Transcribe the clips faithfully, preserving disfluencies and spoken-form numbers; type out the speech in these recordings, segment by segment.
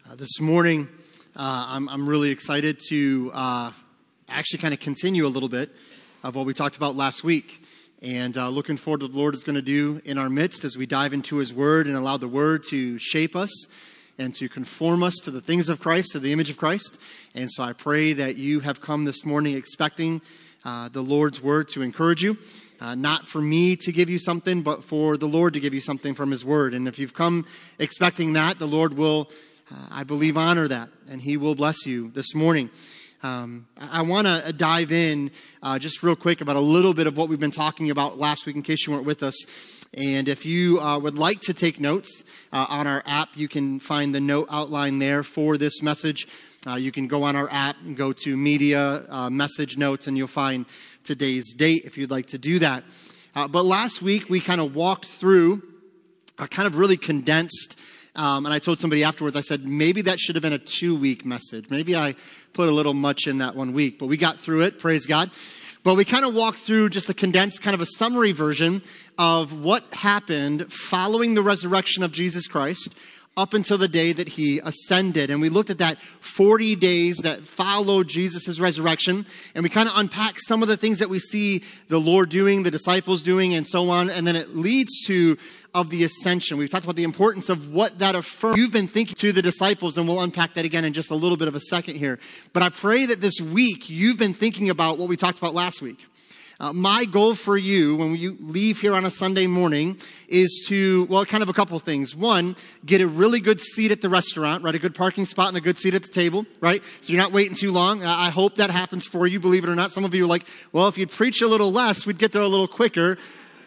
Uh, this morning, uh, I'm, I'm really excited to uh, actually kind of continue a little bit of what we talked about last week. And uh, looking forward to what the Lord is going to do in our midst as we dive into His Word and allow the Word to shape us and to conform us to the things of Christ, to the image of Christ. And so I pray that you have come this morning expecting uh, the Lord's Word to encourage you. Uh, not for me to give you something, but for the Lord to give you something from His Word. And if you've come expecting that, the Lord will, uh, I believe, honor that. And He will bless you this morning. Um, I, I want to dive in uh, just real quick about a little bit of what we've been talking about last week in case you weren't with us. And if you uh, would like to take notes uh, on our app, you can find the note outline there for this message. Uh, you can go on our app and go to media, uh, message notes, and you'll find today's date if you'd like to do that. Uh, but last week we kind of walked through a kind of really condensed, um, and I told somebody afterwards, I said, maybe that should have been a two-week message. Maybe I put a little much in that one week, but we got through it, praise God. But we kind of walked through just a condensed, kind of a summary version of what happened following the resurrection of Jesus Christ up until the day that He ascended. And we looked at that forty days that followed Jesus' resurrection. And we kind of unpacked some of the things that we see the Lord doing, the disciples doing, and so on. And then it leads to of the ascension. We've talked about the importance of what that affirms. You've been thinking to the disciples, and we'll unpack that again in just a little bit of a second here. But I pray that this week you've been thinking about what we talked about last week. Uh, my goal for you when you leave here on a Sunday morning is to, well, kind of a couple things. One, get a really good seat at the restaurant, right? A good parking spot and a good seat at the table, right? So you're not waiting too long. Uh, I hope that happens for you, believe it or not. Some of you are like, well, if you'd preach a little less, we'd get there a little quicker.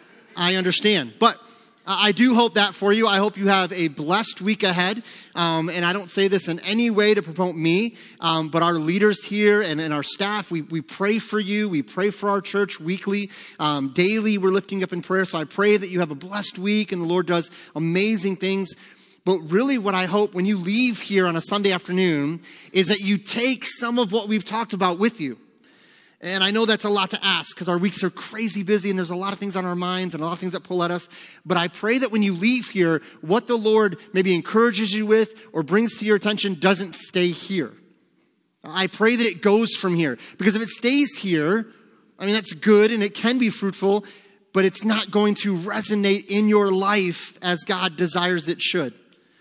I understand. But I do hope that for you. I hope you have a blessed week ahead. Um, and I don't say this in any way to promote me, um, but our leaders here and, and our staff, we, we pray for you. We pray for our church weekly. Um, daily, we're lifting up in prayer. So I pray that you have a blessed week and the Lord does amazing things. But really what I hope when you leave here on a Sunday afternoon is that you take some of what we've talked about with you. And I know that's a lot to ask because our weeks are crazy busy and there's a lot of things on our minds and a lot of things that pull at us. But I pray that when you leave here, what the Lord maybe encourages you with or brings to your attention doesn't stay here. I pray that it goes from here. Because if it stays here, I mean, that's good and it can be fruitful, but it's not going to resonate in your life as God desires it should.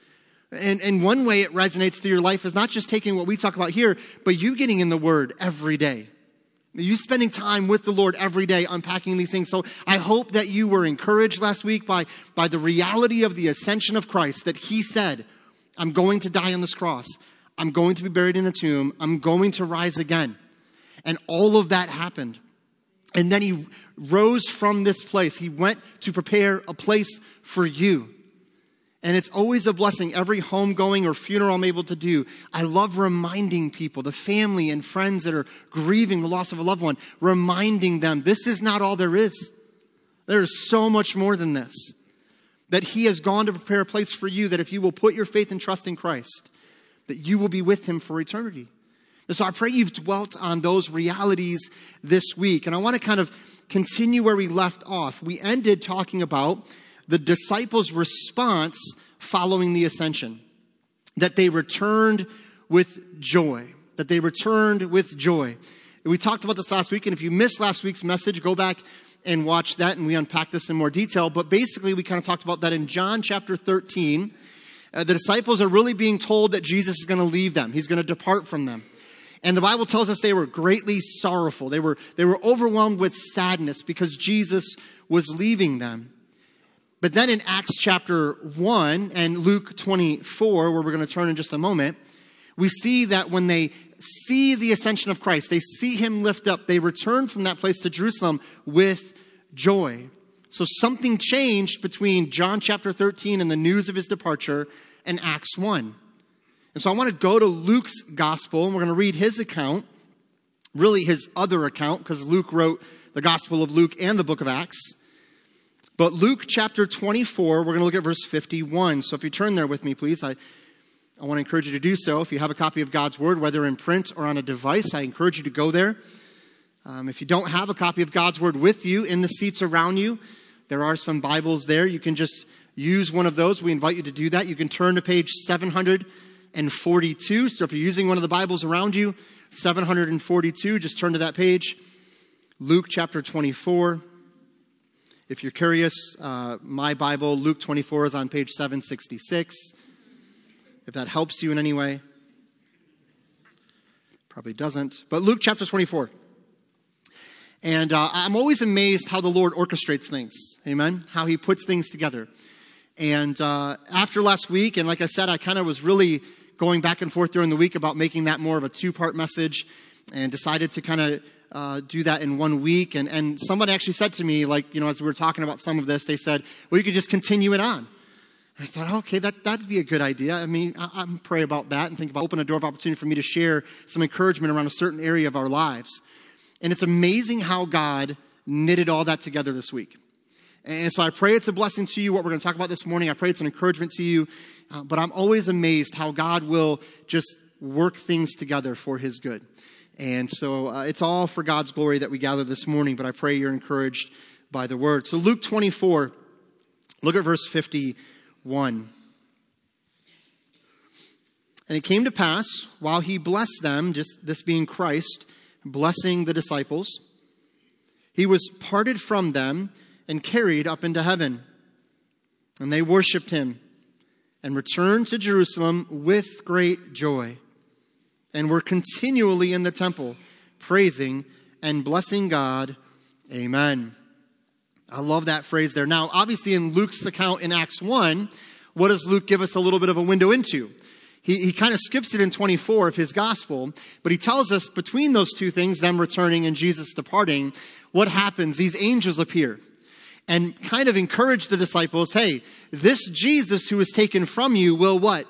And, and one way it resonates through your life is not just taking what we talk about here, but you getting in the Word every day. You spending time with the Lord every day unpacking these things. So I hope that you were encouraged last week by, by the reality of the ascension of Christ, that He said, I'm going to die on this cross. I'm going to be buried in a tomb. I'm going to rise again. And all of that happened. And then He rose from this place. He went to prepare a place for you. And it's always a blessing. Every homegoing or funeral I'm able to do, I love reminding people, the family and friends that are grieving the loss of a loved one, reminding them this is not all there is. There is so much more than this. That He has gone to prepare a place for you, that if you will put your faith and trust in Christ, that you will be with Him for eternity. And so I pray you've dwelt on those realities this week. And I want to kind of continue where we left off. We ended talking about the disciples' response following the ascension. That they returned with joy. That they returned with joy. And we talked about this last week, and if you missed last week's message, go back and watch that, and we unpack this in more detail. But basically, we kind of talked about that in John chapter thirteen. Uh, the disciples are really being told that Jesus is going to leave them. He's going to depart from them. And the Bible tells us they were greatly sorrowful. They were, they were overwhelmed with sadness because Jesus was leaving them. But then in Acts chapter one and Luke twenty-four, where we're going to turn in just a moment, we see that when they see the ascension of Christ, they see Him lift up, they return from that place to Jerusalem with joy. So something changed between John chapter thirteen and the news of His departure and Acts one. And so I want to go to Luke's gospel, and we're going to read his account, really his other account, because Luke wrote the gospel of Luke and the book of Acts. But Luke chapter twenty-four, we're going to look at verse fifty-one. So if you turn there with me, please, I, I want to encourage you to do so. If you have a copy of God's Word, whether in print or on a device, I encourage you to go there. Um, if you don't have a copy of God's Word with you, in the seats around you, there are some Bibles there. You can just use one of those. We invite you to do that. You can turn to page seven forty-two. So if you're using one of the Bibles around you, seven forty-two, just turn to that page. Luke chapter twenty-four. If you're curious, uh, my Bible, Luke twenty-four, is on page seven sixty-six. If that helps you in any way. Probably doesn't. But Luke chapter twenty-four. And uh, I'm always amazed how the Lord orchestrates things. Amen? How he puts things together. And uh, after last week, and like I said, I kind of was really going back and forth during the week about making that more of a two-part message, and decided to kind of uh, do that in one week. And, and somebody actually said to me, like, you know, as we were talking about some of this, they said, well, you could just continue it on. And I thought, okay, that, that'd be a good idea. I mean, I, I'm pray about that and think about open a door of opportunity for me to share some encouragement around a certain area of our lives. And it's amazing how God knitted all that together this week. And so I pray it's a blessing to you, what we're going to talk about this morning. I pray it's an encouragement to you. Uh, but I'm always amazed how God will just work things together for his good. And so uh, it's all for God's glory that we gather this morning, but I pray you're encouraged by the word. So Luke twenty-four, look at verse fifty-one. And it came to pass, while he blessed them, just this being Christ, blessing the disciples, he was parted from them and carried up into heaven. And they worshiped him and returned to Jerusalem with great joy, and were continually in the temple, praising and blessing God. Amen. I love that phrase there. Now, obviously in Luke's account in Acts one, what does Luke give us a little bit of a window into? He, he kind of skips it in twenty-four of his gospel, but he tells us between those two things, them returning and Jesus departing, what happens? These angels appear and kind of encourage the disciples, hey, this Jesus who is taken from you will what?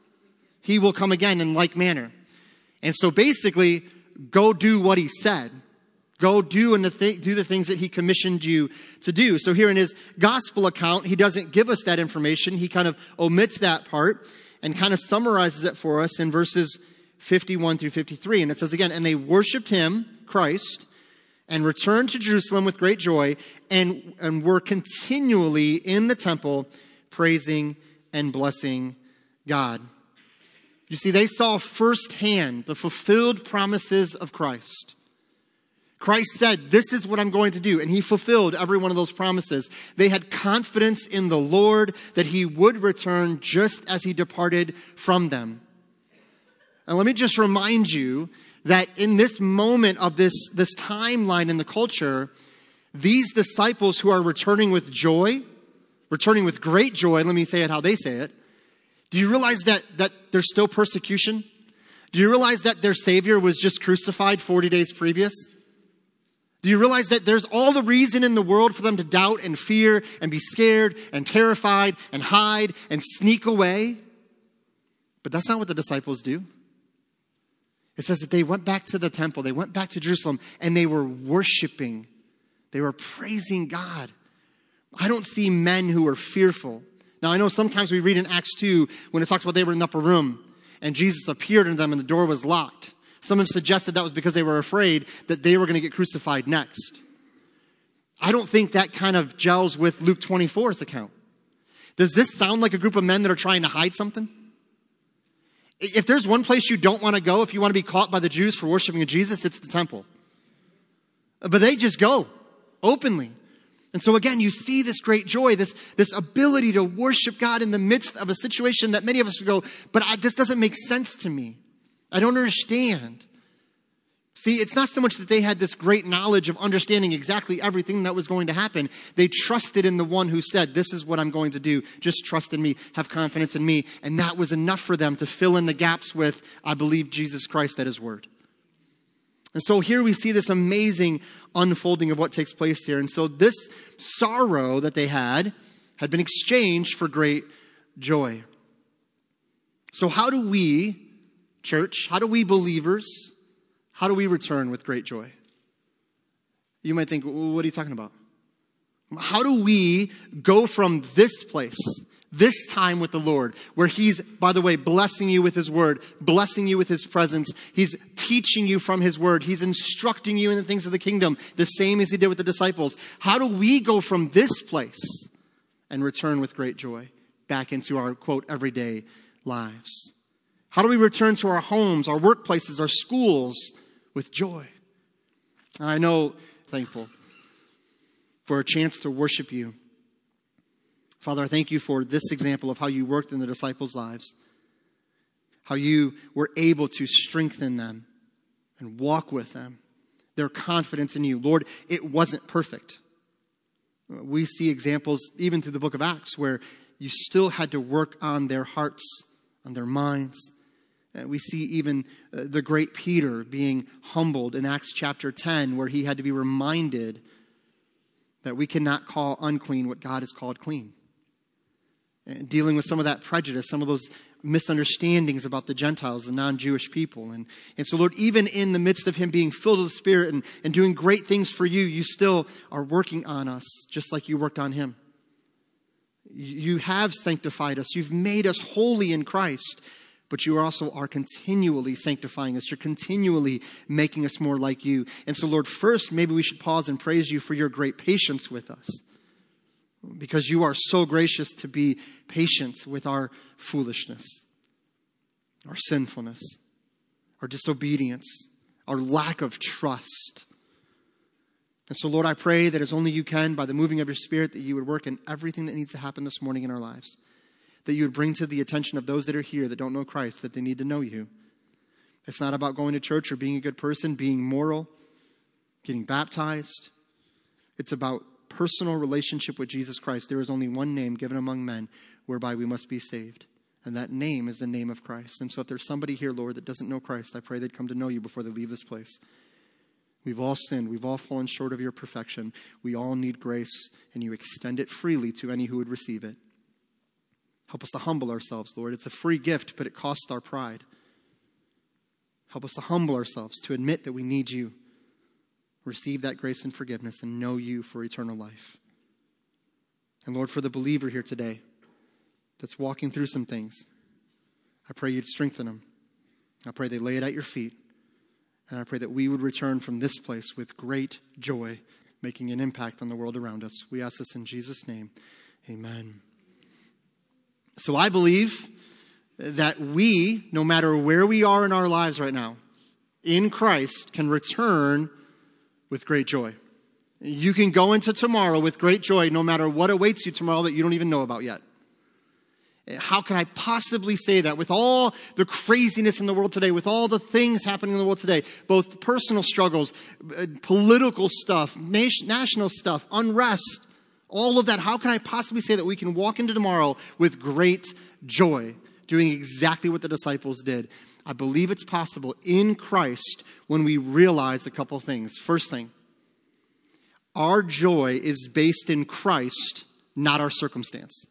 He will come again in like manner. And so basically, go do what he said. Go do and the th- do the things that he commissioned you to do. So here in his gospel account, he doesn't give us that information. He kind of omits that part and kind of summarizes it for us in verses fifty-one through fifty-three. And it says again, and they worshiped him, Christ, and returned to Jerusalem with great joy, and, and were continually in the temple praising and blessing God. You see, they saw firsthand the fulfilled promises of Christ. Christ said, this is what I'm going to do. And he fulfilled every one of those promises. They had confidence in the Lord that he would return just as he departed from them. And let me just remind you that in this moment of this, this timeline in the culture, these disciples who are returning with joy, returning with great joy, let me say it how they say it. Do you realize that, that there's still persecution? Do you realize that their Savior was just crucified forty days previous? Do you realize that there's all the reason in the world for them to doubt and fear and be scared and terrified and hide and sneak away? But that's not what the disciples do. It says that they went back to the temple, they went back to Jerusalem, and they were worshiping. They were praising God. I don't see men who are fearful. Now, I know sometimes we read in Acts two when it talks about they were in the upper room and Jesus appeared to them and the door was locked. Some have suggested that was because they were afraid that they were going to get crucified next. I don't think that kind of gels with Luke twenty-four's account. Does this sound like a group of men that are trying to hide something? If there's one place you don't want to go, if you want to be caught by the Jews for worshiping Jesus, it's the temple. But they just go openly. And so again, you see this great joy, this, this ability to worship God in the midst of a situation that many of us would go, but I, this doesn't make sense to me. I don't understand. See, it's not so much that they had this great knowledge of understanding exactly everything that was going to happen. They trusted in the one who said, this is what I'm going to do. Just trust in me. Have confidence in me. And that was enough for them to fill in the gaps with, I believe Jesus Christ at his word. And so here we see this amazing unfolding of what takes place here. And so this sorrow that they had had been exchanged for great joy. So how do we, church, how do we believers, how do we return with great joy? You might think, well, what are you talking about? How do we go from this place, this time with the Lord, where he's, by the way, blessing you with his word, blessing you with his presence. He's teaching you from his word. He's instructing you in the things of the kingdom, the same as he did with the disciples. How do we go from this place and return with great joy back into our, quote, everyday lives? How do we return to our homes, our workplaces, our schools with joy? I know, thankful for a chance to worship you. Father, I thank you for this example of how you worked in the disciples' lives, how you were able to strengthen them and walk with them, their confidence in you. Lord, it wasn't perfect. We see examples even through the book of Acts where you still had to work on their hearts, on their minds. And we see even uh, the great Peter being humbled in Acts chapter ten, where he had to be reminded that we cannot call unclean what God has called clean. And dealing with some of that prejudice, some of those misunderstandings about the Gentiles, the non-Jewish people. And, and so, Lord, even in the midst of him being filled with the Spirit and, and doing great things for you, you still are working on us just like you worked on him. You have sanctified us. You've made us holy in Christ. But you also are continually sanctifying us. You're continually making us more like you. And so, Lord, first, maybe we should pause and praise you for your great patience with us. Because you are so gracious to be patient with our foolishness, our sinfulness, our disobedience, our lack of trust. And so, Lord, I pray that as only you can, by the moving of your Spirit, that you would work in everything that needs to happen this morning in our lives. That you would bring to the attention of those that are here that don't know Christ, that they need to know you. It's not about going to church or being a good person, being moral, getting baptized. It's about personal relationship with Jesus Christ. There is only one name given among men whereby we must be saved. And that name is the name of Christ. And so if there's somebody here, Lord, that doesn't know Christ, I pray they'd come to know you before they leave this place. We've all sinned. We've all fallen short of your perfection. We all need grace, and you extend it freely to any who would receive it. Help us to humble ourselves, Lord. It's a free gift, but it costs our pride. Help us to humble ourselves, to admit that we need you. Receive that grace and forgiveness and know you for eternal life. And Lord, for the believer here today that's walking through some things, I pray you'd strengthen them. I pray they lay it at your feet. And I pray that we would return from this place with great joy, making an impact on the world around us. We ask this in Jesus' name. Amen. So I believe that we, no matter where we are in our lives right now, in Christ, can return with great joy. You can go into tomorrow with great joy, no matter what awaits you tomorrow that you don't even know about yet. How can I possibly say that with all the craziness in the world today, with all the things happening in the world today, both personal struggles, political stuff, national stuff, unrest, all of that? How can I possibly say that we can walk into tomorrow with great joy, doing exactly what the disciples did? I believe it's possible in Christ when we realize a couple things. First thing, our joy is based in Christ, not our circumstance.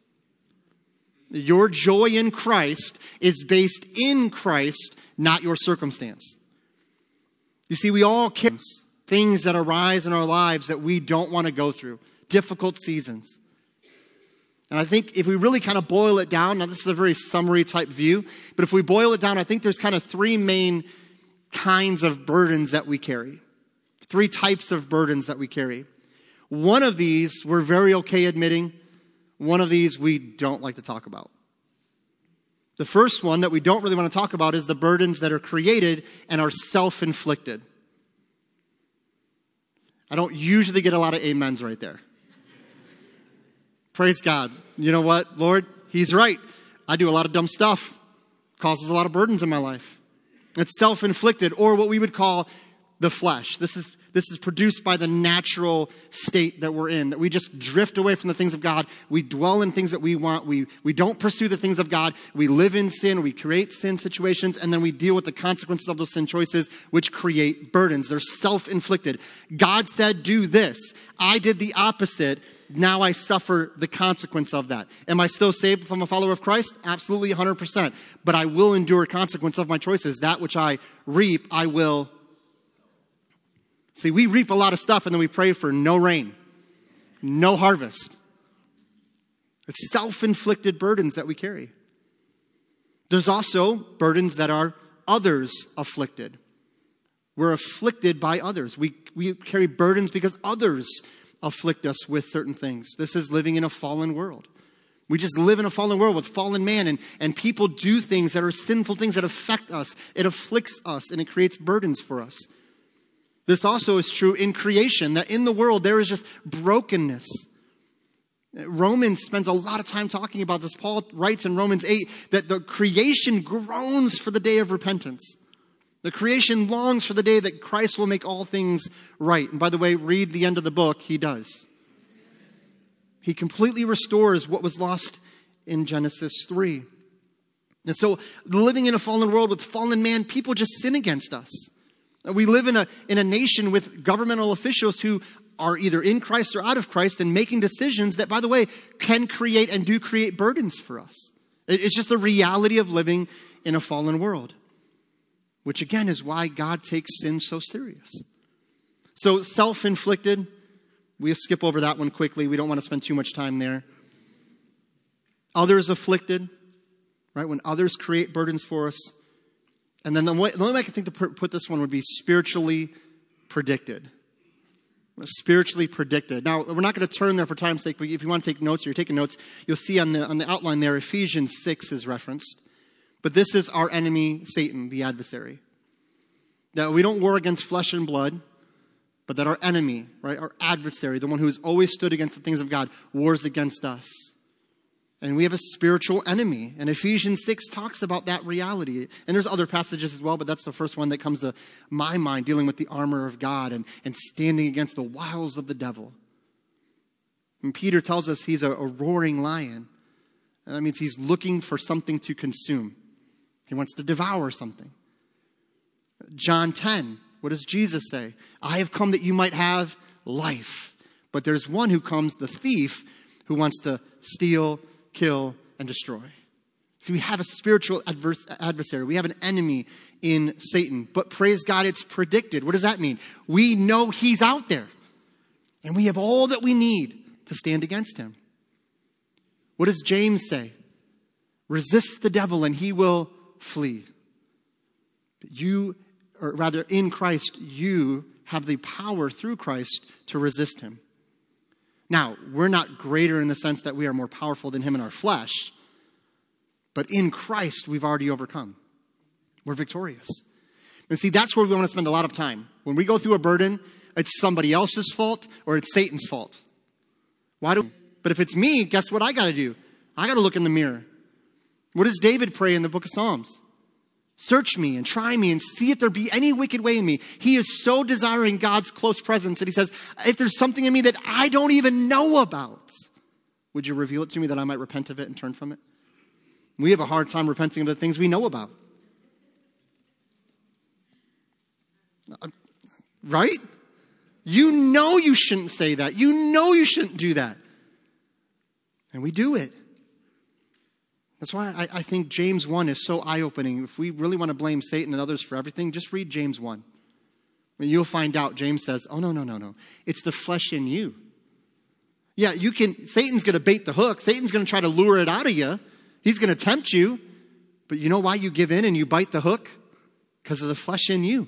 Your joy in Christ is based in Christ, not your circumstance. You see, we all carry things that arise in our lives that we don't want to go through. Difficult seasons. And I think if we really kind of boil it down, now this is a very summary type view, but if we boil it down, I think there's kind of three main kinds of burdens that we carry. Three types of burdens that we carry. One of these we're very okay admitting. One of these we don't like to talk about. The first one that we don't really want to talk about is the burdens that are created and are self-inflicted. I don't usually get a lot of amens right there. Praise God. You know what, Lord? He's right. I do a lot of dumb stuff. Causes a lot of burdens in my life. It's self-inflicted, or what we would call the flesh. This is this is produced by the natural state that we're in, that we just drift away from the things of God. We dwell in things that we want. We, we don't pursue the things of God. We live in sin. We create sin situations, and then we deal with the consequences of those sin choices, which create burdens. They're self-inflicted. God said, do this. I did the opposite. Now I suffer the consequence of that. Am I still saved if I'm a follower of Christ? Absolutely one hundred percent. But I will endure consequence of my choices. That which I reap, I will. See, we reap a lot of stuff and then we pray for no rain, no harvest. It's self-inflicted burdens that we carry. There's also burdens that are others afflicted. We're afflicted by others. We, we carry burdens because others afflict us with certain things. This is living in a fallen world. We just live in a fallen world with fallen man, and, and people do things that are sinful things that affect us. It afflicts us, and it creates burdens for us. This also is true in creation, that in the world there is just brokenness. Romans spends a lot of time talking about this. Paul writes in Romans eight that the creation groans for the day of repentance. The creation longs for the day that Christ will make all things right. And by the way, read the end of the book. He does. He completely restores what was lost in Genesis three. And so living in a fallen world with fallen man, people just sin against us. We live in a, in a nation with governmental officials who are either in Christ or out of Christ and making decisions that, by the way, can create and do create burdens for us. It's just the reality of living in a fallen world, which again is why God takes sin so serious. So self-inflicted, we'll skip over that one quickly. We don't want to spend too much time there. Others afflicted, right? When others create burdens for us. And then the, way, the only way I can think to put this one would be spiritually predicted. Spiritually predicted. Now, we're not going to turn there for time's sake, but if you want to take notes or you're taking notes, you'll see on the, on the outline there, Ephesians six is referenced. But this is our enemy, Satan, the adversary. That we don't war against flesh and blood, but that our enemy, right, our adversary, the one who has always stood against the things of God, wars against us. And we have a spiritual enemy. And Ephesians six talks about that reality. And there's other passages as well, but that's the first one that comes to my mind, dealing with the armor of God and, and standing against the wiles of the devil. And Peter tells us he's a, a roaring lion. And that means he's looking for something to consume. He wants to devour something. John ten, what does Jesus say? I have come that you might have life. But there's one who comes, the thief, who wants to steal, kill, and destroy. So we have a spiritual adverse, adversary. We have an enemy in Satan. But praise God, it's predicted. What does that mean? We know he's out there. And we have all that we need to stand against him. What does James say? Resist the devil and he will flee. You, or rather in Christ, you have the power through Christ to resist him. Now, we're not greater in the sense that we are more powerful than him in our flesh, but in Christ, we've already overcome. We're victorious. And see, that's where we want to spend a lot of time. When we go through a burden, it's somebody else's fault or it's Satan's fault. Why do? But if it's me, guess what I got to do? I got to look in the mirror. What does David pray in the book of Psalms? Search me and try me and see if there be any wicked way in me. He is so desiring God's close presence that he says, if there's something in me that I don't even know about, would you reveal it to me that I might repent of it and turn from it? We have a hard time repenting of the things we know about. Right? You know you shouldn't say that. You know you shouldn't do that. And we do it. That's why I, I think James one is so eye-opening. If we really want to blame Satan and others for everything, just read James one. And you'll find out James says, oh, no, no, no, no. It's the flesh in you. Yeah, you can. Satan's going to bait the hook. Satan's going to try to lure it out of you. He's going to tempt you. But you know why you give in and you bite the hook? Because of the flesh in you.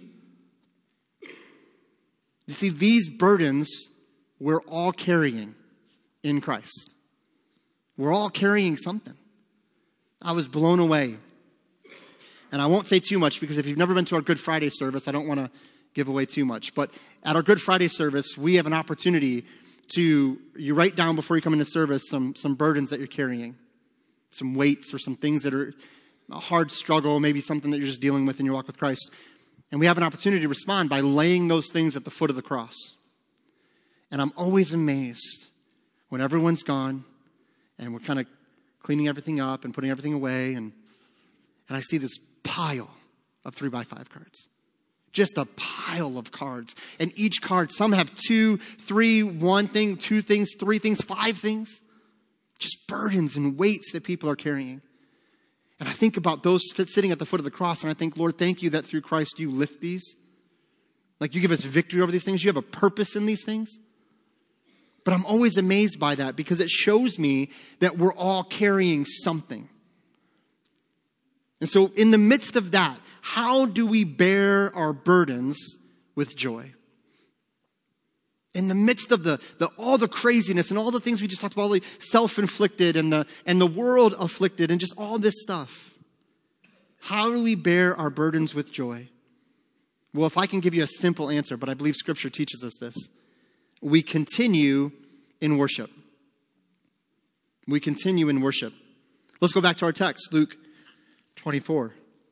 You see, these burdens we're all carrying in Christ. We're all carrying something. I was blown away. And I won't say too much because if you've never been to our Good Friday service, I don't want to give away too much. But at our Good Friday service, we have an opportunity to, you write down before you come into service some, some burdens that you're carrying, some weights or some things that are a hard struggle, maybe something that you're just dealing with in your walk with Christ. And we have an opportunity to respond by laying those things at the foot of the cross. And I'm always amazed when everyone's gone and we're kind of cleaning everything up and putting everything away. And, and I see this pile of three by five cards. Just a pile of cards. And each card, some have two, three, one thing, two things, three things, five things. Just burdens and weights that people are carrying. And I think about those sitting at the foot of the cross, and I think, Lord, thank you that through Christ you lift these. Like you give us victory over these things. You have a purpose in these things. But I'm always amazed by that because it shows me that we're all carrying something. And so in the midst of that, how do we bear our burdens with joy? In the midst of the, the all the craziness and all the things we just talked about, all the self-inflicted and the, and the world afflicted and just all this stuff, how do we bear our burdens with joy? Well, if I can give you a simple answer, but I believe Scripture teaches us this, we continue in worship. We continue in worship. Let's go back to our text, Luke twenty-four.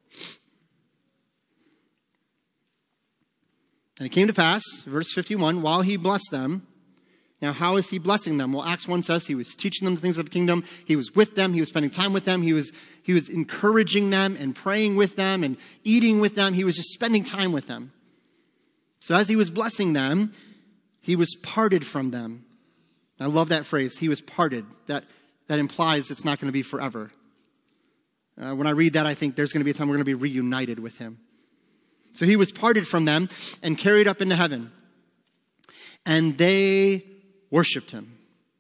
And it came to pass, verse fifty-one, while he blessed them. Now, how is he blessing them? Well, Acts one says he was teaching them the things of the kingdom. He was with them. He was spending time with them. He was, he was encouraging them and praying with them and eating with them. He was just spending time with them. So as he was blessing them, he was parted from them. I love that phrase. He was parted. That, that implies it's not going to be forever. Uh, when I read that, I think there's going to be a time we're going to be reunited with him. So he was parted from them and carried up into heaven. And they worshipped him.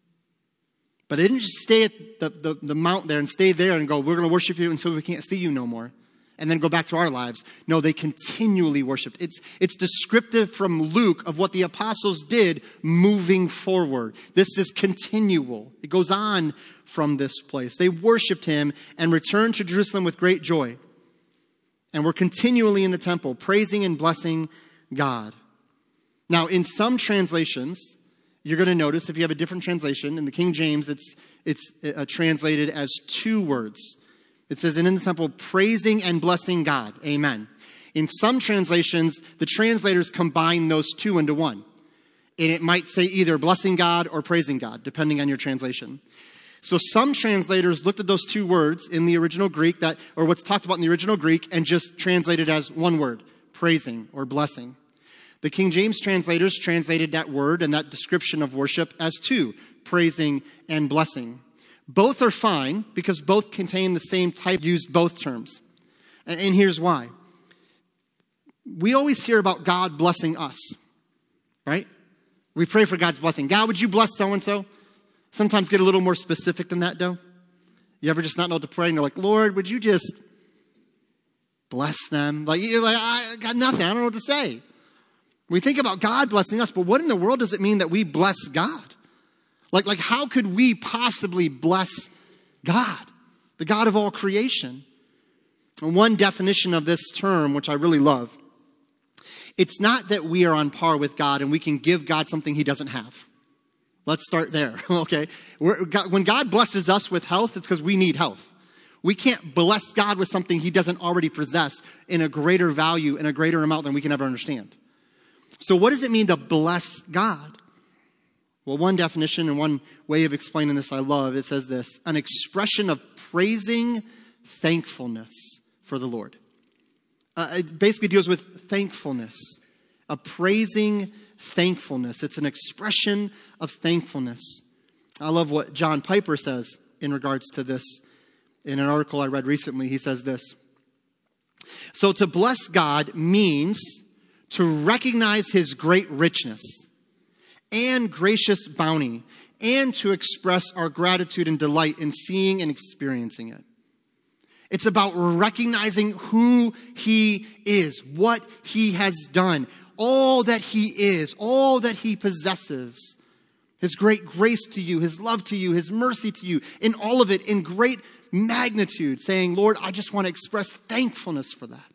But they didn't just stay at the, the, the mount there and stay there and go, we're going to worship you until we can't see you no more. And then go back to our lives. No, they continually worshiped. It's, it's descriptive from Luke of what the apostles did moving forward. This is continual. It goes on from this place. They worshiped him and returned to Jerusalem with great joy. And were continually in the temple, praising and blessing God. Now, in some translations, you're going to notice, if you have a different translation, in the King James, it's it's uh, translated as two words. It says, and in the temple, praising and blessing God. Amen. In some translations, the translators combine those two into one. And it might say either blessing God or praising God, depending on your translation. So some translators looked at those two words in the original Greek, that or what's talked about in the original Greek, and just translated as one word, praising or blessing. The King James translators translated that word and that description of worship as two, praising and blessing. Both are fine because both contain the same type, used both terms. And, and here's why. We always hear about God blessing us, right? We pray for God's blessing. God, would you bless so-and-so? Sometimes get a little more specific than that, though. You ever just not know what to pray and you're like, Lord, would you just bless them? Like, you're like, I got nothing. I don't know what to say. We think about God blessing us, but what in the world does it mean that we bless God? Like, like how could we possibly bless God, the God of all creation? And one definition of this term, which I really love, it's not that we are on par with God and we can give God something he doesn't have. Let's start there, okay? We're, God, when God blesses us with health, it's because we need health. We can't bless God with something he doesn't already possess in a greater value, in a greater amount than we can ever understand. So what does it mean to bless God? Well, one definition and one way of explaining this I love, it says this, an expression of praising thankfulness for the Lord. Uh, it basically deals with thankfulness, a praising thankfulness. It's an expression of thankfulness. I love what John Piper says in regards to this. In an article I read recently, he says this. So to bless God means to recognize his great richness and gracious bounty, and to express our gratitude and delight in seeing and experiencing it. It's about recognizing who he is, what he has done, all that he is, all that he possesses. His great grace to you, his love to you, his mercy to you, in all of it, in great magnitude, saying, Lord, I just want to express thankfulness for that.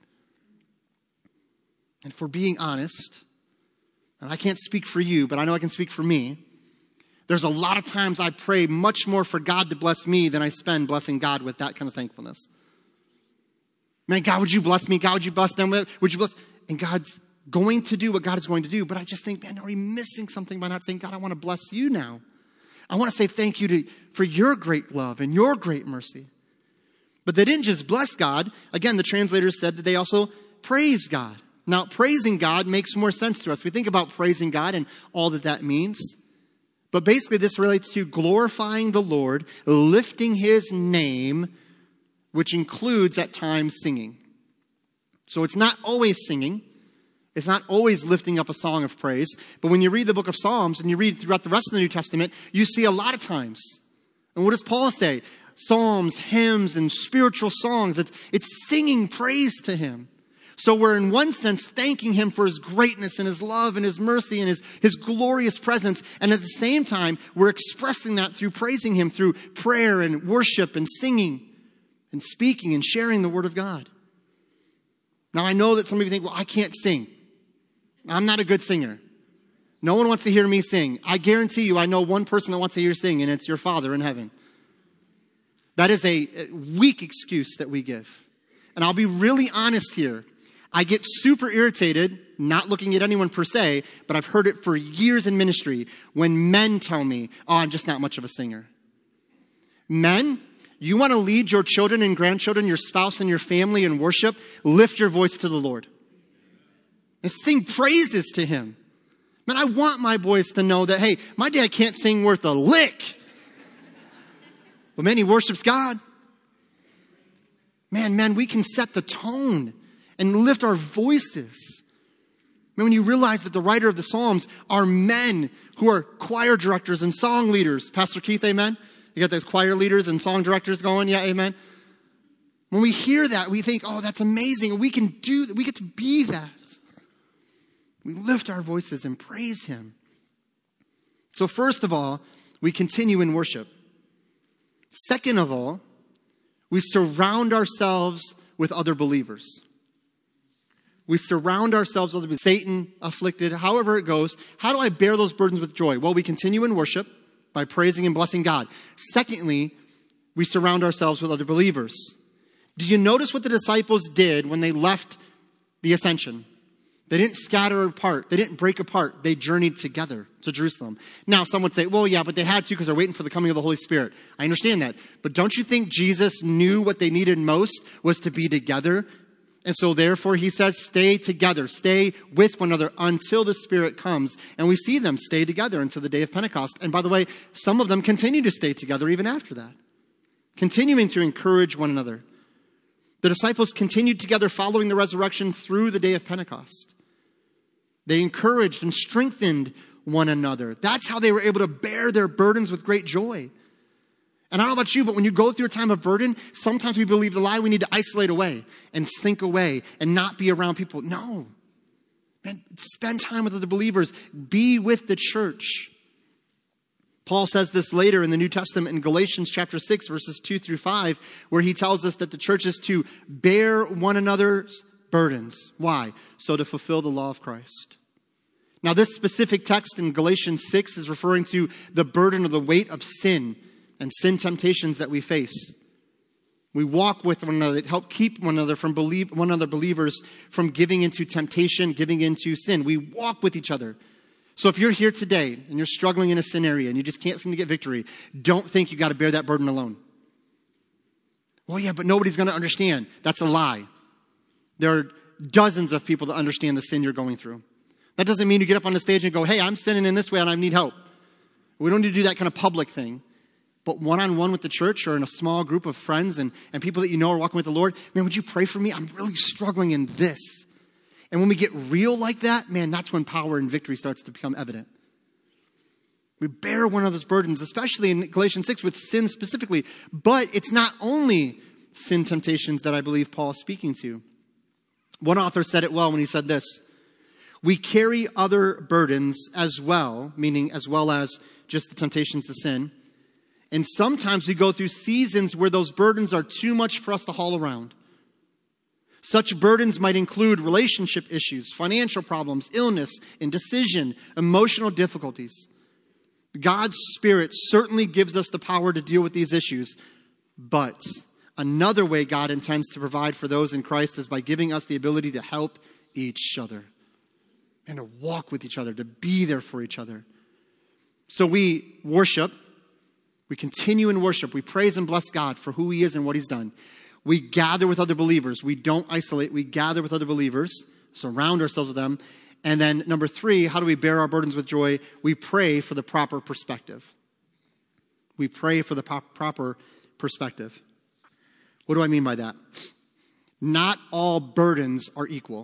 And for being honest, and I can't speak for you, but I know I can speak for me, there's a lot of times I pray much more for God to bless me than I spend blessing God with that kind of thankfulness. Man, God, would you bless me? God, would you bless them? Would you bless? And God's going to do what God is going to do. But I just think, man, are we missing something by not saying, God, I want to bless you now. I want to say thank you to, for your great love and your great mercy. But they didn't just bless God. Again, the translators said that they also praised God. Now, praising God makes more sense to us. We think about praising God and all that that means. But basically, this relates to glorifying the Lord, lifting his name, which includes at times singing. So it's not always singing. It's not always lifting up a song of praise. But when you read the book of Psalms and you read throughout the rest of the New Testament, you see a lot of times. And what does Paul say? Psalms, hymns, and spiritual songs. It's, it's singing praise to him. So we're in one sense thanking him for his greatness and his love and his mercy and his, his glorious presence. And at the same time, we're expressing that through praising him, through prayer and worship and singing and speaking and sharing the word of God. Now I know that some of you think, well, I can't sing. I'm not a good singer. No one wants to hear me sing. I guarantee you I know one person that wants to hear you sing, and it's your Father in heaven. That is a weak excuse that we give. And I'll be really honest here. I get super irritated, not looking at anyone per se, but I've heard it for years in ministry, when men tell me, oh, I'm just not much of a singer. Men, you want to lead your children and grandchildren, your spouse and your family in worship, lift your voice to the Lord. And sing praises to him. Man, I want my boys to know that, hey, my dad can't sing worth a lick. But man, he worships God. Man, man, we can set the tone and lift our voices. I mean, when you realize that the writer of the Psalms are men who are choir directors and song leaders. Pastor Keith, amen? You got those choir leaders and song directors going? Yeah, amen? When we hear that, we think, oh, that's amazing. We can do that. We get to be that. We lift our voices and praise him. So first of all, we continue in worship. Second of all, we surround ourselves with other believers. We surround ourselves with Satan afflicted, however it goes. How do I bear those burdens with joy? Well, we continue in worship by praising and blessing God. Secondly, we surround ourselves with other believers. Do you notice what the disciples did when they left the ascension? They didn't scatter apart. They didn't break apart. They journeyed together to Jerusalem. Now, some would say, well, yeah, but they had to because they're waiting for the coming of the Holy Spirit. I understand that. But don't you think Jesus knew what they needed most was to be together? And so therefore he says, stay together, stay with one another until the Spirit comes. And we see them stay together until the day of Pentecost. And by the way, some of them continue to stay together even after that, continuing to encourage one another. The disciples continued together following the resurrection through the day of Pentecost. They encouraged and strengthened one another. That's how they were able to bear their burdens with great joy. And I don't know about you, but when you go through a time of burden, sometimes we believe the lie we need to isolate away and sink away and not be around people. No. Man, spend time with other believers. Be with the church. Paul says this later in the New Testament in Galatians chapter six, verses two through five, where he tells us that the church is to bear one another's burdens. Why? So to fulfill the law of Christ. Now, this specific text in Galatians six is referring to the burden or the weight of sin and sin temptations that we face. We walk with one another to help keep one another from believe one another believers from giving into temptation, giving into sin. We walk with each other. So if you're here today and you're struggling in a sin area and you just can't seem to get victory, don't think you got to bear that burden alone. Well, yeah, but nobody's going to understand. That's a lie. There are dozens of people that understand the sin you're going through. That doesn't mean you get up on the stage and go, hey, I'm sinning in this way and I need help. We don't need to do that kind of public thing. But one-on-one with the church or in a small group of friends and, and people that you know are walking with the Lord, man, would you pray for me? I'm really struggling in this. And when we get real like that, man, that's when power and victory starts to become evident. We bear one another's burdens, especially in Galatians six with sin specifically. But it's not only sin temptations that I believe Paul is speaking to. One author said it well when he said this: we carry other burdens as well, meaning as well as just the temptations to sin. And sometimes we go through seasons where those burdens are too much for us to haul around. Such burdens might include relationship issues, financial problems, illness, indecision, emotional difficulties. God's Spirit certainly gives us the power to deal with these issues, but another way God intends to provide for those in Christ is by giving us the ability to help each other and to walk with each other, to be there for each other. So we worship. We continue in worship. We praise and bless God for who he is and what he's done. We gather with other believers. We don't isolate. We gather with other believers, surround ourselves with them. And then number three, how do we bear our burdens with joy? We pray for the proper perspective. We pray for the proper perspective. What do I mean by that? Not all burdens are equal.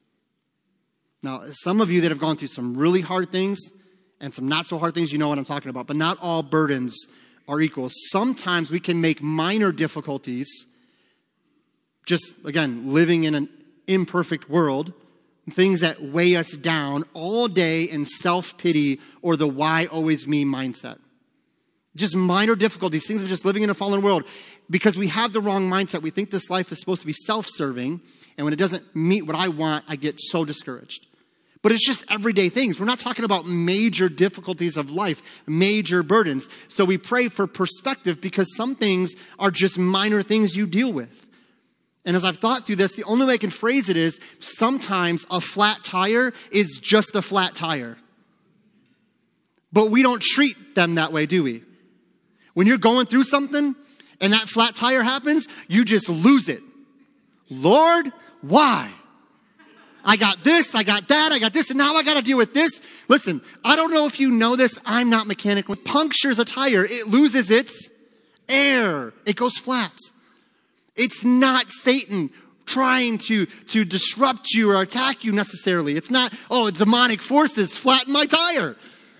Now, some of you that have gone through some really hard things and some not so hard things, you know what I'm talking about. But not all burdens are equal. Sometimes we can make minor difficulties just, again, living in an imperfect world, things that weigh us down all day in self-pity or the why always me mindset. Just minor difficulties, things of just living in a fallen world. Because we have the wrong mindset. We think this life is supposed to be self-serving. And when it doesn't meet what I want, I get so discouraged. But it's just everyday things. We're not talking about major difficulties of life, major burdens. So we pray for perspective because some things are just minor things you deal with. And as I've thought through this, the only way I can phrase it is sometimes a flat tire is just a flat tire. But we don't treat them that way, do we? When you're going through something and that flat tire happens, you just lose it. Lord, why? I got this, I got that, I got this, and now I got to deal with this. Listen, I don't know if you know this. I'm not mechanical. It punctures a tire. It loses its air. It goes flat. It's not Satan trying to, to disrupt you or attack you necessarily. It's not, oh, demonic forces flatten my tire.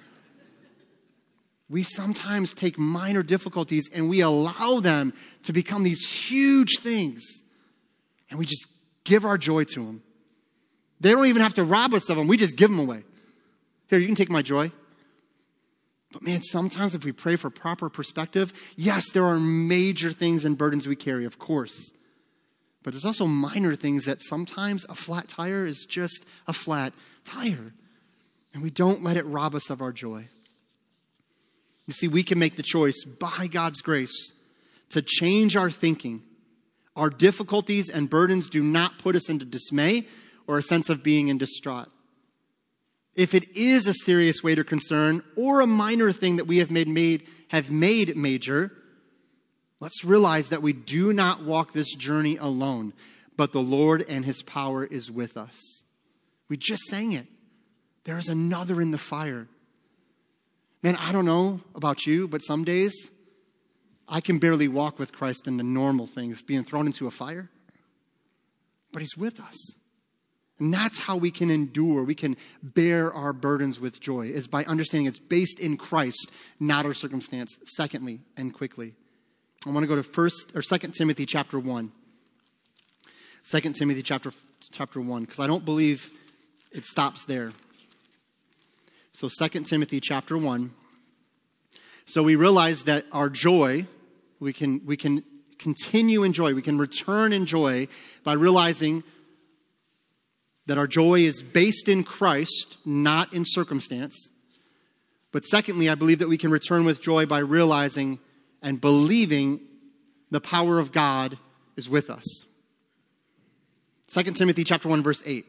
We sometimes take minor difficulties and we allow them to become these huge things. And we just give our joy to them. They don't even have to rob us of them. We just give them away. Here, you can take my joy. But man, sometimes if we pray for proper perspective, yes, there are major things and burdens we carry, of course. But there's also minor things that sometimes a flat tire is just a flat tire. And we don't let it rob us of our joy. You see, we can make the choice by God's grace to change our thinking. Our difficulties and burdens do not put us into dismay or a sense of being in distraught. If it is a serious weight or concern or a minor thing that we have made, made have made major, let's realize that we do not walk this journey alone, but the Lord and his power is with us. We just sang it. There is another in the fire. Man, I don't know about you, but some days I can barely walk with Christ in the normal things, being thrown into a fire. But he's with us. And that's how we can endure. We can bear our burdens with joy, is by understanding it's based in Christ, not our circumstance. Secondly, and quickly, I want to go to first or Second Timothy chapter one. Second Timothy chapter chapter one, because I don't believe it stops there. So Second Timothy chapter one. So we realize that our joy, we can we can continue in joy, we can return in joy by realizing that our joy is based in Christ, not in circumstance. But secondly, I believe that we can return with joy by realizing and believing the power of God is with us. Second Timothy chapter one, verse eight.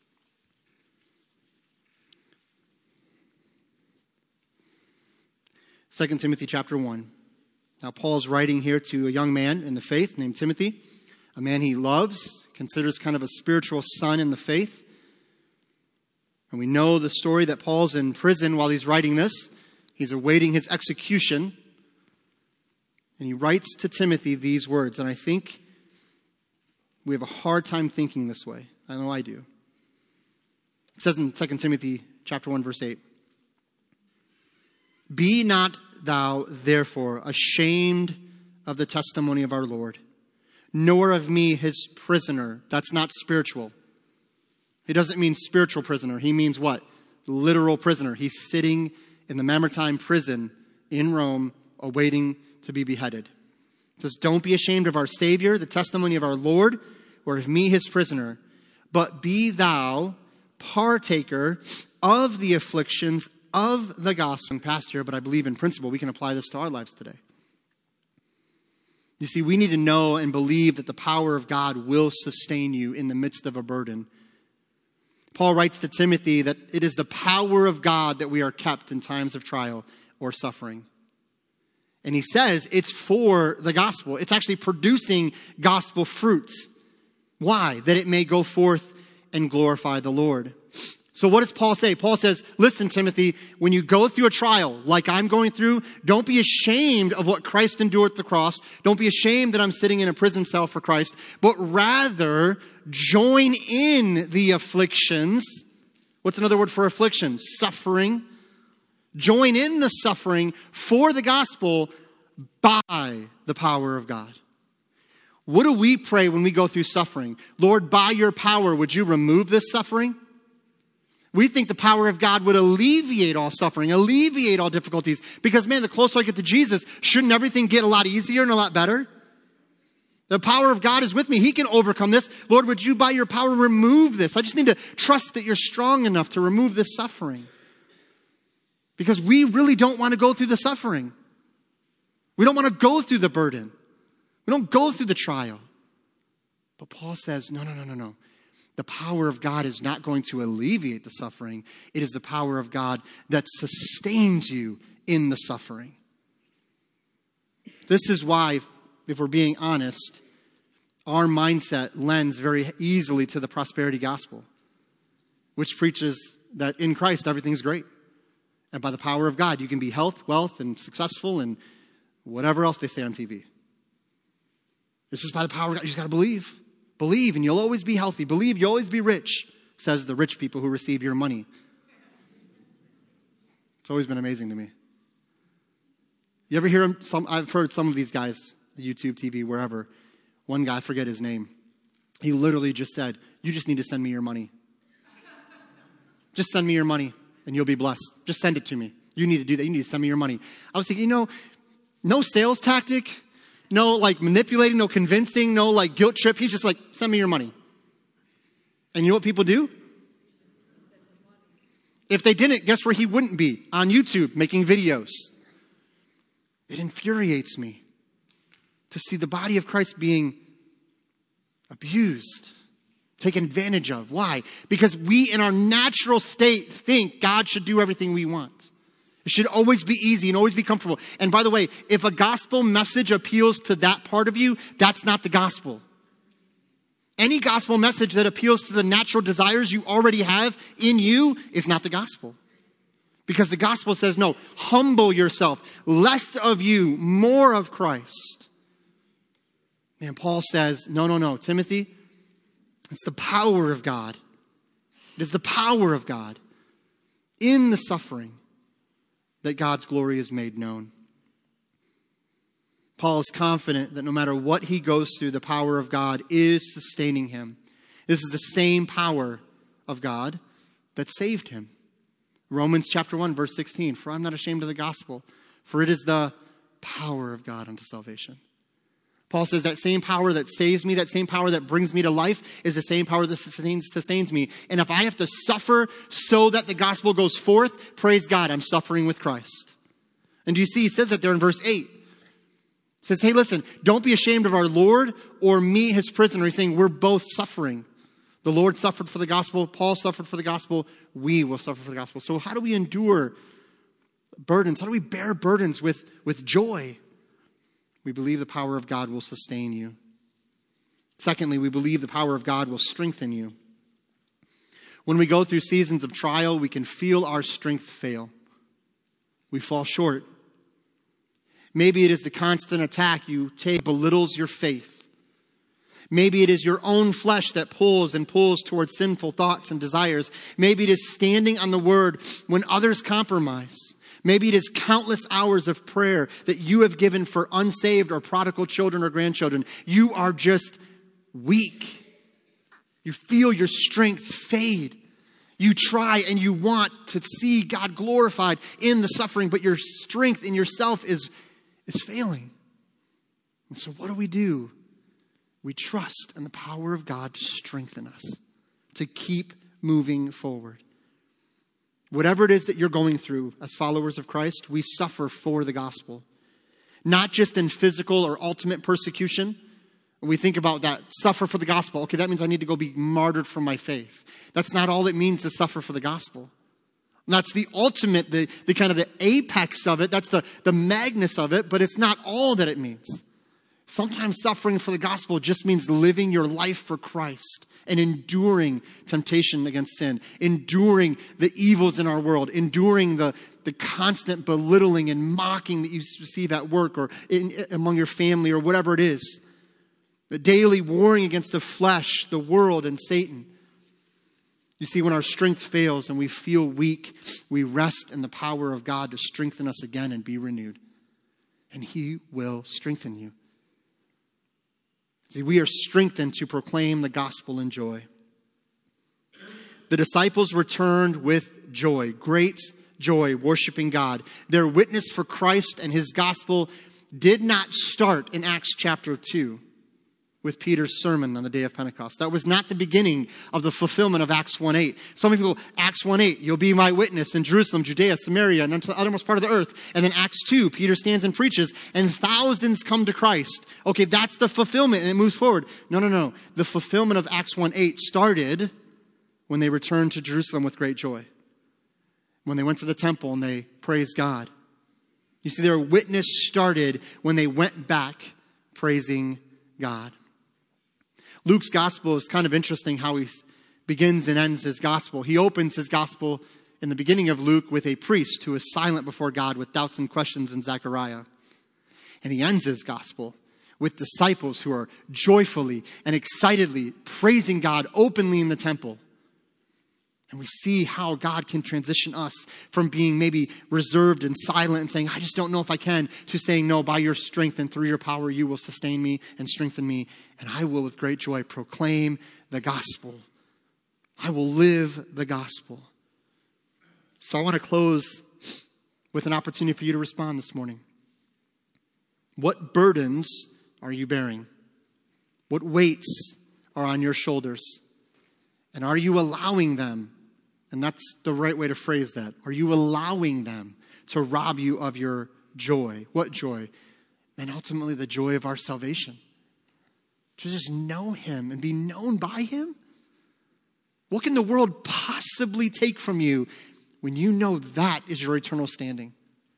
Second Timothy chapter one. Now Paul's writing here to a young man in the faith named Timothy, a man he loves, considers kind of a spiritual son in the faith. And we know the story that Paul's in prison while he's writing this. He's awaiting his execution. And he writes to Timothy these words. And I think we have a hard time thinking this way. I know I do. It says in Second Timothy chapter one, verse eight. Be not thou therefore ashamed of the testimony of our Lord, nor of me his prisoner. That's not spiritual. He doesn't mean spiritual prisoner. He means what? Literal prisoner. He's sitting in the Mamertine prison in Rome, awaiting to be beheaded. It says, don't be ashamed of our Savior, the testimony of our Lord, or of me his prisoner, but be thou partaker of the afflictions of the gospel. Past here, but I believe in principle we can apply this to our lives today. You see, we need to know and believe that the power of God will sustain you in the midst of a burden. Paul writes to Timothy that it is the power of God that we are kept in times of trial or suffering. And he says it's for the gospel. It's actually producing gospel fruit. Why? That it may go forth and glorify the Lord. So what does Paul say? Paul says, listen, Timothy, when you go through a trial like I'm going through, don't be ashamed of what Christ endured at the cross. Don't be ashamed that I'm sitting in a prison cell for Christ, but rather join in the afflictions. What's another word for affliction? Suffering. Join in the suffering for the gospel by the power of God. What do we pray when we go through suffering? Lord, by your power, would you remove this suffering? We think the power of God would alleviate all suffering, alleviate all difficulties. Because, man, the closer I get to Jesus, shouldn't everything get a lot easier and a lot better? The power of God is with me. He can overcome this. Lord, would you, by your power, remove this? I just need to trust that you're strong enough to remove this suffering. Because we really don't want to go through the suffering. We don't want to go through the burden. We don't go through the trial. But Paul says, no, no, no, no, no. The power of God is not going to alleviate the suffering. It is the power of God that sustains you in the suffering. This is why, if we're being honest, our mindset lends very easily to the prosperity gospel, which preaches that in Christ everything's great. And by the power of God, you can be health, wealth, and successful, and whatever else they say on T V. It's just by the power of God. You just got to believe. Believe and you'll always be healthy. Believe you'll always be rich, says the rich people who receive your money. It's always been amazing to me. You ever hear some, I've heard some of these guys, YouTube, T V, wherever. One guy, I forget his name. He literally just said, you just need to send me your money. Just send me your money and you'll be blessed. Just send it to me. You need to do that. You need to send me your money. I was thinking, you know, no sales tactic. No, like, manipulating, no convincing, no, like, guilt trip. He's just like, send me your money. And you know what people do? If they didn't, guess where he wouldn't be? On YouTube, making videos. It infuriates me to see the body of Christ being abused, taken advantage of. Why? Because we, in our natural state, think God should do everything we want. It should always be easy and always be comfortable. And by the way, if a gospel message appeals to that part of you, that's not the gospel. Any gospel message that appeals to the natural desires you already have in you is not the gospel. Because the gospel says, no, humble yourself. Less of you, more of Christ. Man, Paul says, no, no, no, Timothy, it's the power of God. It is the power of God in the suffering that God's glory is made known. Paul is confident that no matter what he goes through, the power of God is sustaining him. This is the same power of God that saved him. Romans chapter one, verse sixteen, for I'm not ashamed of the gospel, for it is the power of God unto salvation. Paul says that same power that saves me, that same power that brings me to life is the same power that sustains, sustains me. And if I have to suffer so that the gospel goes forth, praise God, I'm suffering with Christ. And do you see, he says that there in verse eight. He says, hey, listen, don't be ashamed of our Lord or me, his prisoner. He's saying we're both suffering. The Lord suffered for the gospel. Paul suffered for the gospel. We will suffer for the gospel. So how do we endure burdens? How do we bear burdens with, with joy? We believe the power of God will sustain you. Secondly, we believe the power of God will strengthen you. When we go through seasons of trial, we can feel our strength fail. We fall short. Maybe it is the constant attack you take belittles your faith. Maybe it is your own flesh that pulls and pulls towards sinful thoughts and desires. Maybe it is standing on the word when others compromise. Maybe it is countless hours of prayer that you have given for unsaved or prodigal children or grandchildren. You are just weak. You feel your strength fade. You try and you want to see God glorified in the suffering, but your strength in yourself is, is failing. And so what do we do? We trust in the power of God to strengthen us, to keep moving forward. Whatever it is that you're going through as followers of Christ, we suffer for the gospel. Not just in physical or ultimate persecution. We think about that, suffer for the gospel. Okay, that means I need to go be martyred for my faith. That's not all it means to suffer for the gospel. And that's the ultimate, the, the kind of the apex of it. That's the, the magnus of it, but it's not all that it means. Sometimes suffering for the gospel just means living your life for Christ and enduring temptation against sin, enduring the evils in our world, enduring the, the constant belittling and mocking that you receive at work or in, among your family or whatever it is. The daily warring against the flesh, the world, and Satan. You see, when our strength fails and we feel weak, we rest in the power of God to strengthen us again and be renewed. And he will strengthen you. See, we are strengthened to proclaim the gospel in joy. The disciples returned with joy, great joy, worshiping God. Their witness for Christ and his gospel did not start in Acts chapter two with Peter's sermon on the day of Pentecost. That was not the beginning of the fulfillment of Acts one eight. Some people go, Acts one eight, you'll be my witness in Jerusalem, Judea, Samaria, and unto the uttermost part of the earth. And then Acts two, Peter stands and preaches, and thousands come to Christ. Okay, that's the fulfillment, and it moves forward. No, no, no. The fulfillment of Acts one eight started when they returned to Jerusalem with great joy. When they went to the temple and they praised God. You see, their witness started when they went back praising God. Luke's gospel is kind of interesting how he begins and ends his gospel. He opens his gospel in the beginning of Luke with a priest who is silent before God with doubts and questions in Zechariah. And he ends his gospel with disciples who are joyfully and excitedly praising God openly in the temple. And we see how God can transition us from being maybe reserved and silent and saying, I just don't know if I can, to saying, no, by your strength and through your power, you will sustain me and strengthen me. And I will with great joy proclaim the gospel. I will live the gospel. So I want to close with an opportunity for you to respond this morning. What burdens are you bearing? What weights are on your shoulders? And are you allowing them? And that's the right way to phrase that. Are you allowing them to rob you of your joy? What joy? And ultimately the joy of our salvation. To just know him and be known by him. What can the world possibly take from you when you know that is your eternal standing?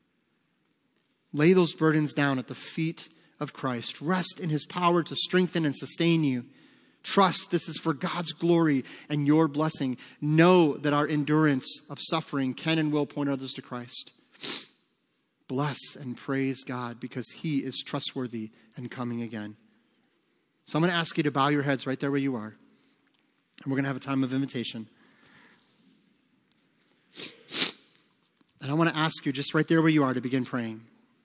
Lay those burdens down at the feet of Christ. Rest in his power to strengthen and sustain you. Trust this is for God's glory and your blessing. Know that our endurance of suffering can and will point others to Christ. Bless and praise God because he is trustworthy and coming again. So I'm going to ask you to bow your heads right there where you are. And we're going to have a time of invitation. And I want to ask you just right there where you are to begin praying.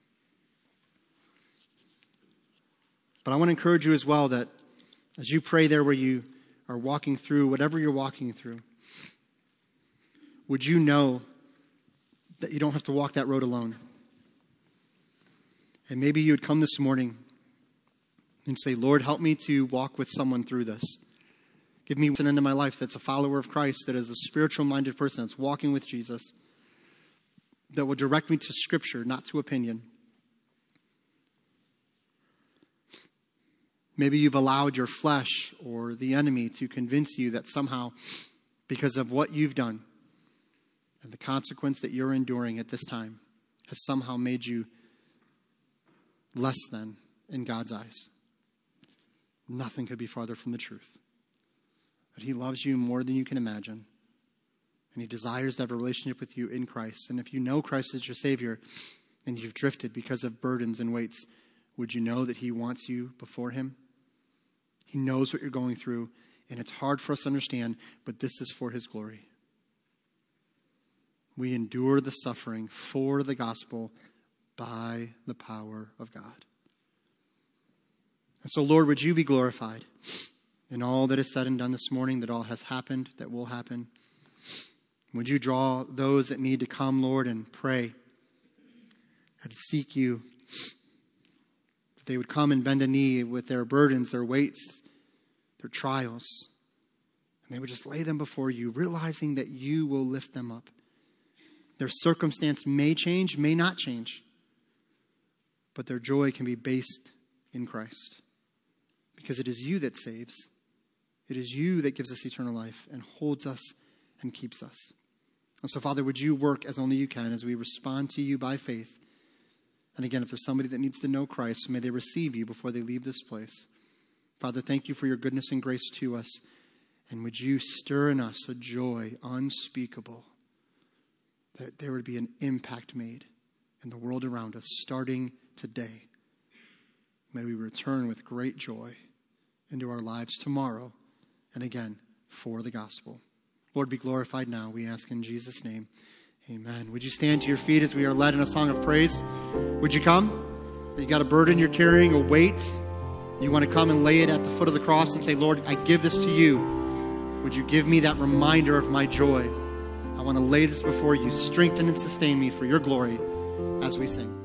But I want to encourage you as well that as you pray there where you are walking through, whatever you're walking through, would you know that you don't have to walk that road alone? And maybe you would come this morning and say, Lord, help me to walk with someone through this. Give me an end in my life that's a follower of Christ, that is a spiritual-minded person that's walking with Jesus, that will direct me to Scripture, not to opinion. Maybe you've allowed your flesh or the enemy to convince you that somehow, because of what you've done and the consequence that you're enduring at this time, has somehow made you less than in God's eyes. Nothing could be farther from the truth. That he loves you more than you can imagine. And he desires to have a relationship with you in Christ. And if you know Christ as your Savior and you've drifted because of burdens and weights, would you know that he wants you before him? He knows what you're going through, and it's hard for us to understand, but this is for his glory. We endure the suffering for the gospel by the power of God. And so, Lord, would you be glorified in all that is said and done this morning, that all has happened, that will happen. Would you draw those that need to come, Lord, and pray and seek you, that they would come and bend a knee with their burdens, their weights, their trials, and they would just lay them before you, realizing that you will lift them up. Their circumstance may change, may not change, but their joy can be based in Christ, because it is you that saves. It is you that gives us eternal life and holds us and keeps us. And so, Father, would you work as only you can as we respond to you by faith? And again, if there's somebody that needs to know Christ, may they receive you before they leave this place. Father, thank you for your goodness and grace to us. And would you stir in us a joy unspeakable, that there would be an impact made in the world around us starting today. May we return with great joy into our lives tomorrow, and again, for the gospel. Lord, be glorified now, we ask in Jesus' name. Amen. Would you stand to your feet as we are led in a song of praise? Would you come? You got a burden you're carrying, a weight. you want to come and lay it at the foot of the cross and say, Lord, I give this to you. Would you give me that reminder of my joy? I want to lay this before you. Strengthen and sustain me for your glory as we sing.